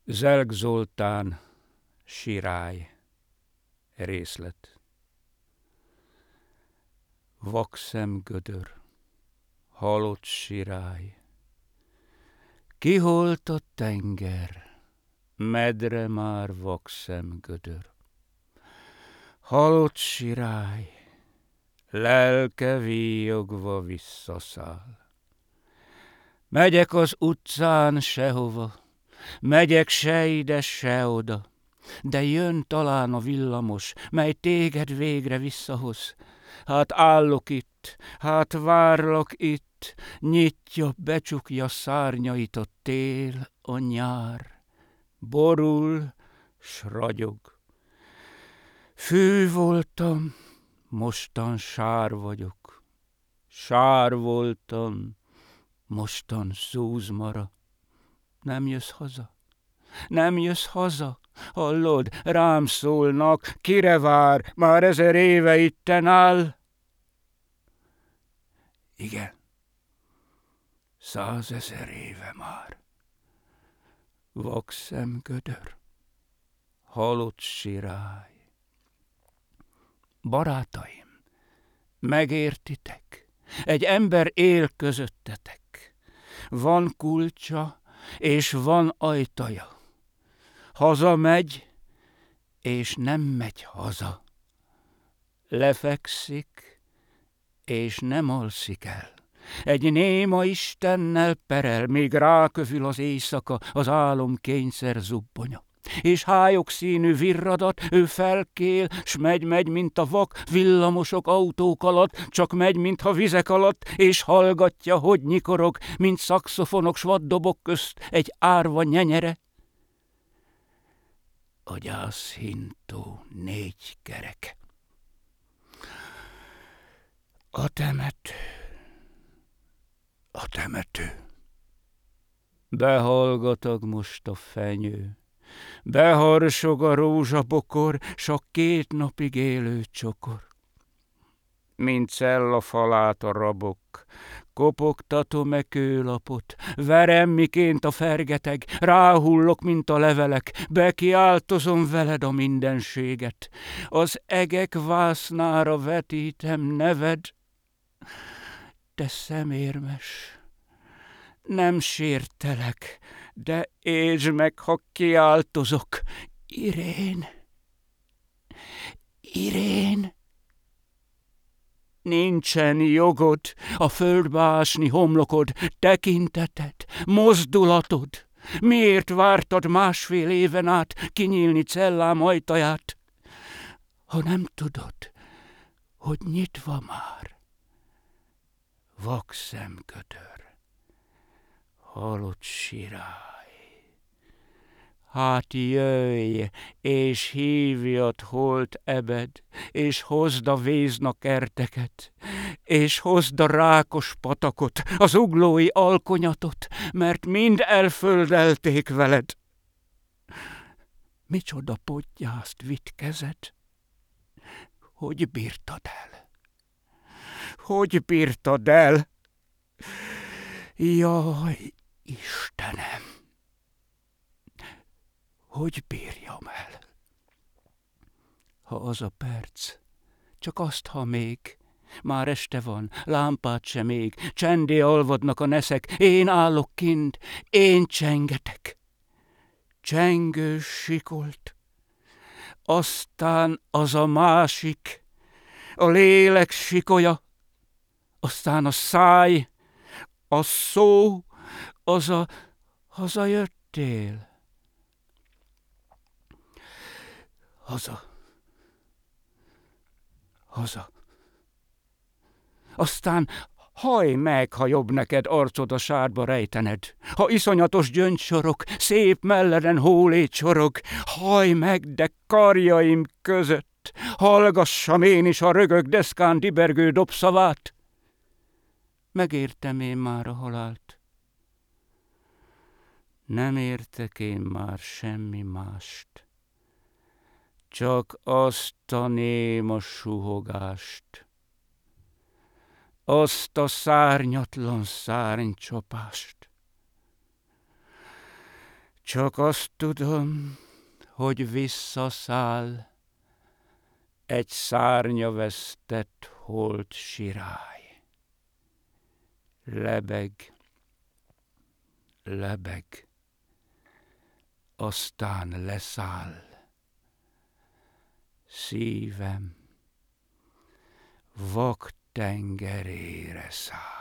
Zelk Zoltán, sirály, részlet. Vakszemgödör, halott sirály, kiholt a tenger, medre már vakszemgödör. Halott sirály, lelke víjogva visszaszáll. Megyek az utcán sehova, megyek se ide, se oda, de jön talán a villamos, mely téged végre visszahoz. Hát állok itt, hát várlak itt, nyitja, becsukja szárnyait a tél, a nyár. Borul, s ragyog. Fű voltam, mostan sár vagyok. Sár voltam, mostan szúzmara. Nem jössz haza? Nem jössz haza? Hallod, rám szólnak, kire vár, már 1000 éve itten áll? Igen, 100 000 éve már. Vakszemgödör, halott sirály. Barátaim, megértitek? Egy ember él közöttetek. Van kulcsa, és van ajtaja. Hazamegy, és nem megy haza. Lefekszik, és nem alszik el. Egy néma Istennel perel, míg rákövül az éjszaka, az álomkényszer zubbonya. És hályog színű virradat ő felkél, s megy, mint a vak villamosok autók alatt, csak megy, mintha vizek alatt, és hallgatja, hogy nyikorog, mint szaxofonok s vaddobok közt egy árva nyenyere. A gyászhintó 4 kerek. A temető. Behallgatag most a fenyő, beharsog a rózsabokor, s a 2 napig élő csokor. Mint cella falát a rabok, kopogtatom kőlapot, verem miként a fergeteg, ráhullok, mint a levelek, bekiáltozom veled a mindenséget. Az egek vásznára vetítem neved, te szemérmes, nem sértelek, de értsd meg, ha kiáltozok. Irén, Irén! Nincsen jogod a földbe ásni homlokod, tekinteted, mozdulatod. Miért vártad 1,5 éven át kinyílni cellám ajtaját, ha nem tudod, hogy nyitva már? Vakszemgödör, halott sirály. Hát jöjj, és hívjad holt ebed, és hozd a vézna kerteket, és hozd a rákos patakot, az uglói alkonyatot, mert mind elföldelték veled. Micsoda podgyászt vitt kezed? Hogy bírtad el? Hogy bírtad el? Jaj, Istenem! Hogy bírjam el? Ha az a perc, csak azt, ha még, már este van, lámpát sem ég, csendé alvadnak a neszek, én állok kint, én csengetek. Csengő sikolt, aztán az a másik, a lélek sikolya, aztán a száj, a szó, az a hazajöttél. Haza. Aztán hajj meg, ha jobb neked arcod a sárba rejtened. Ha iszonyatos gyöngysorok, szép melleden hólét csorog, hajj meg, de karjaim között, hallgassam én is a rögök deszkán dibergő dobszavát. Megértem én már a halált. Nem értek én már semmi mást. Csak azt a néma suhogást, azt a szárnyatlan szárnycsapást. Csak azt tudom, hogy visszaszáll egy szárnyavesztett holt sirály. Lebeg, lebeg, aztán leszáll. Szívem vak tengerére száll.